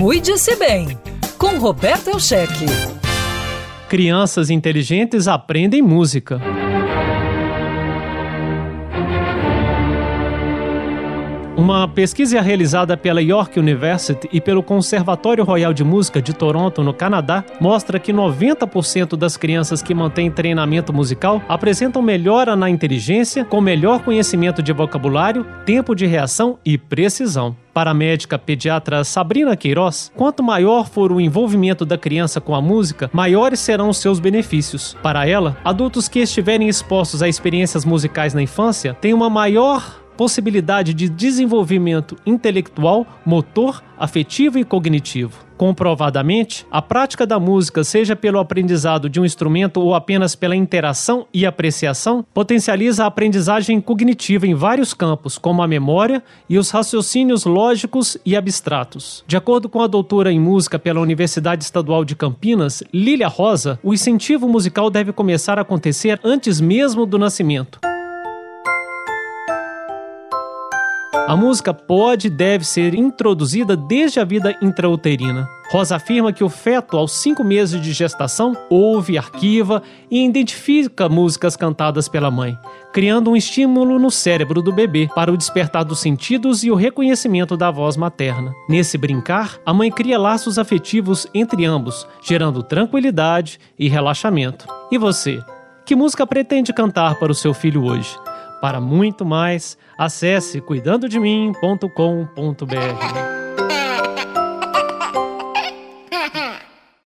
Cuide-se bem, com Roberto Elcheque. Crianças inteligentes aprendem música. Uma pesquisa realizada pela York University e pelo Conservatório Royal de Música de Toronto, no Canadá, mostra que 90% das crianças que mantêm treinamento musical apresentam melhora na inteligência, com melhor conhecimento de vocabulário, tempo de reação e precisão. Para a médica pediatra Sabrina Queiroz, quanto maior for o envolvimento da criança com a música, maiores serão os seus benefícios. Para ela, adultos que estiverem expostos a experiências musicais na infância têm uma maior possibilidade de desenvolvimento intelectual, motor, afetivo e cognitivo. Comprovadamente, a prática da música, seja pelo aprendizado de um instrumento ou apenas pela interação e apreciação, potencializa a aprendizagem cognitiva em vários campos, como a memória e os raciocínios lógicos e abstratos. De acordo com a doutora em música pela Universidade Estadual de Campinas, Lília Rosa, o incentivo musical deve começar a acontecer antes mesmo do nascimento. A música pode e deve ser introduzida desde a vida intrauterina. Rosa afirma que o feto, aos 5 meses de gestação, ouve, arquiva e identifica músicas cantadas pela mãe, criando um estímulo no cérebro do bebê para o despertar dos sentidos e o reconhecimento da voz materna. Nesse brincar, a mãe cria laços afetivos entre ambos, gerando tranquilidade e relaxamento. E você? Que música pretende cantar para o seu filho hoje? Para muito mais, acesse cuidandodemim.com.br.